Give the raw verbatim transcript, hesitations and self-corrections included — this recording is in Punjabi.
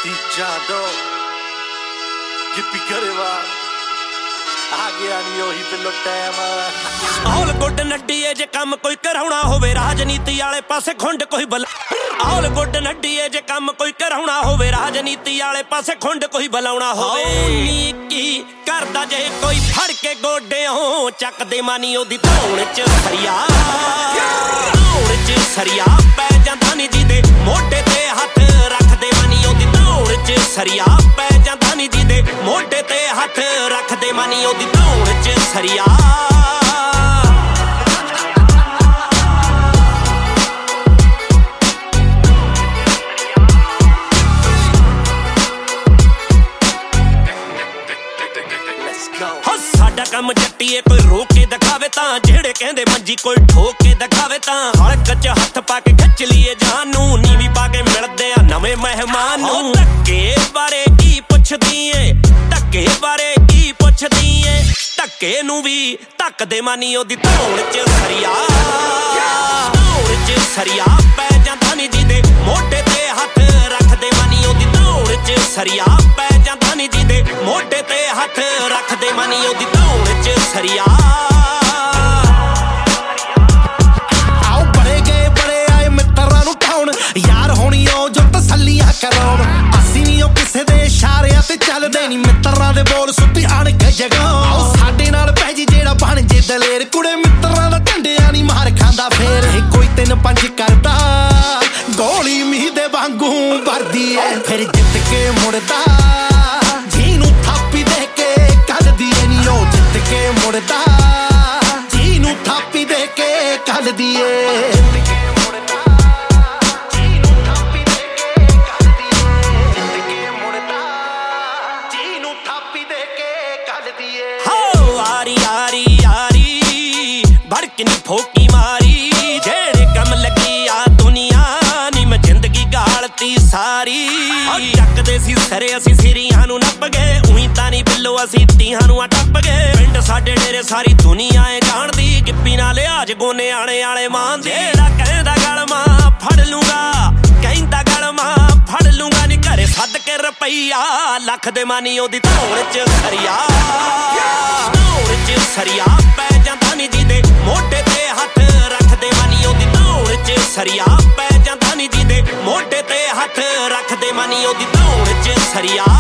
जादो गिप्पी गरेवाल आ गया नी ओही बिल्लो टाइम ऑल गुड नड्डीए जे काम कोई कराउणा होवे राजनीति वाले पासे खुंड कोई बला ऑल गुड नड्डीए जे काम कोई कराउणा होवे राजनीति वाले पासे खुंड कोई बलाउणा होवे नी की करदा जे कोई फड़ के गोडेओं ਚੱਕ ਦੇ ਮਾਨੀ ਉਹਦੀ ਧੌਣ ਚ ਸਰੀਆ ਧੌਣ ਚ ਸਰੀਆ ਪੈ ਜਾਂਦਾ ਨੀ ਜਿਹਦੇ ਮੋਢੇ ਤੇ ਹੱਥ ਰੱਖਦੇ ਮਾਨੀ ਉਹਦੀ ਧੌਣ ਚ ਸਰੀਆ ਪੈ ਜਾਂਦਾ ਨੀ ਜਿਹਦੇ ਮੋਢੇ ਤੇ ਹੱਥ ਰੱਖਦੇ ਮਾਨੀ ਉਹਦੀ ਧੌਣ ਚ ਸਰੀਆ ਸਾਡਾ ਕੰਮ ਜੱਟੀਏ ਕੋਈ ਰੋਕ ਕੇ ਦਿਖਾਵੇ ਤਾਂ ਜਿਹੜੇ ਕਹਿੰਦੇ ਮੰਜੀ ਕੋਈ ਠੋਕ ਕੇ ਦਿਖਾਵੇ ਤਾਂ ਹਲਕ ਚ ਹੱਥ ਪਾ ਕੇ ਖਿੱਚ ਲਈਏ ਜਾਨ ਨੂੰ ਨੀਵੀਂ ਪਾ ਕੇ ਮਿਲਦੇ ਆ ਨਵੇਂ ਮਹਿਮਾਨ ਨੂੰ ਧੱਕੇ ਬਾਰੇ ਕੀ ਪੁੱਛਦੀ ਏ ਧੱਕੇ ਬਾਰੇ ਕੀ ਪੁੱਛਦੀ ਏ ਧੱਕੇ ਨੂੰ ਵੀ ਧੱਕਦੇ ਮਾਨੀ ਉਹਦੀ ਧੌਣ ਚ ਸਰੀਆ ਧੌਣ ਚ ਸਰੀਆ ਪੈ ਜਾਂਦਾ ਨੀ ਜਿਹਦੇ ਮੋਢੇ ਤੇ ਹੱਥ ਰੱਖਦੇ ਮਾਨੀ ਉਹਦੀ ਧੌਣ ਚ ਸਰੀਆ ਪੈ ਜਾਂਦਾ ਨੀ ਜਿਹਦੇ ਮੋਢੇ ਤੇ ਹੱਥ ਰੱਖਦੇ ਮਾਨੀ ਉਹਦੀ ਧੌਣ ਚ ਸਰੀਆ ਆਓ ਬੜੇ ਗਏ ਬੜੇ ਆਏ ਮਿੱਤਰਾਂ ਨੂੰ ਠਾਉਣ ਯਾਰ ਹੋਣੀ ਉਹ ਜੋ ਤਸੱਲੀਆਂ ਕਰਾਉਣ ਅਸੀਂ ਵੀ ਉਹ ਕਿਸੇ ਦੇ ਇਸ਼ਾਰਿਆਂ ਤੇ ਚੱਲਦੇ ਨੀ ਮਿੱਤਰਾਂ ਦੇ ਬੋਲ ਸੁੱਤੀ ਆਣ ਕੇ ਜਗਾਉਣ ਆਓ ਸਾਡੇ ਨਾਲ ਪੈ ਜੀ ਜਿਹੜਾ ਬਣ ਜੇ ਦਲੇਰ ਕੁੜੇ ਮਿੱਤਰਾਂ ਦਾ ਢੰਡਿਆਂ ਨੀ ਮਾਰ ਖਾਂਦਾ ਫੇਰ ਇਹ ਕੋਈ ਤਿੰਨ ਪੰਜ ਕਰਦਾ ਗੋਲੀ ਮੀਂਹ ਦੇ ਵਾਂਗੂ ਵਰਦੀ ਏ ਫਿਰ ਜਿੱਤ ਕੇ ਮੁੜਦਾ ਜਿਹਨੂੰ ਥਾਪੀ ਦੇ ਕੇ ਕੱਢਦੀ ਏ ਨੀ ਉਹ ਜਿੱਤ ਕੇ ਮੁੜਦਾ ਜਿਹਨੂੰ ਥਾਪੀ ਦੇ ਕੇ ਕੱਢਦੀ ਏ ਭੜਕਨੀ ਫੋਕੀ ਮਾਰੀ ਜਿਹੜੇ ਕੰਮ ਲੱਗੀ ਆ ਦੁਨੀਆ ਨੀ ਮੈਂ ਜ਼ਿੰਦਗੀ ਗਾਲਤੀ ਸਾਰੀ ਚੱਕਦੇ ਸੀ ਸਰੇ ਅਸੀਂ ਸਿਰੀਆਂ ਨੂੰ ਨੱਪ ਗਏ ਉਹੀ ਤਾਂ ਨੀ ਬਿੱਲੋ ਅਸੀਂ ਤੀਹਾਂ ਨੂੰ ਟੱਪ ਗਏ ਪਿੰਡ ਸਾਡੇ ਡੇਰੇ ਸਾਰੀ ਦੁਨੀਆ ਏ ਜਾਣਦੀ ਗਿੱਪੀ ਨਾਲ ਲਿਆਜ ਗੋਨੇ ਆਣੇ ਵਾਲੇ ਮਾਂ ਜਿਹੜਾ ਕਹਿੰਦਾ ਗਲਮਾ ਫੜ ਲੂੰਗਾ ਕਹਿੰਦਾ ਗਲਮਾ ਫੜ ਲੂੰਗਾ ਨੀ ਘਰੇ ਸੱਦ ਕੇ ਰੁਪਈਆ ਲੱਖ ਦੇ ਮਾਨੀ ਉਹਦੀ ਧੌਣ ਚ ਸਰੀਆ ਧੌਣ ਚ ਸਰੀਆ ਪੈ ਜਾਂਦਾ ਨੀ ਜਿਹਦੇ ਮੋਢੇ ਤੇ ਹੱਥ ਰੱਖਦੇ ਮਾਨੀ ਉਹਦੀ ਧੌਣ ਚ ਸਰੀਆ ਪੈ ਜਾਂਦਾ ਨੀ ਜਿਹਦੇ ਮੋਢੇ ਤੇ ਹੱਥ ਰੱਖਦੇ ਮਾਨੀ ਉਹਦੀ ਧੌਣ ਚ ਸਰੀਆ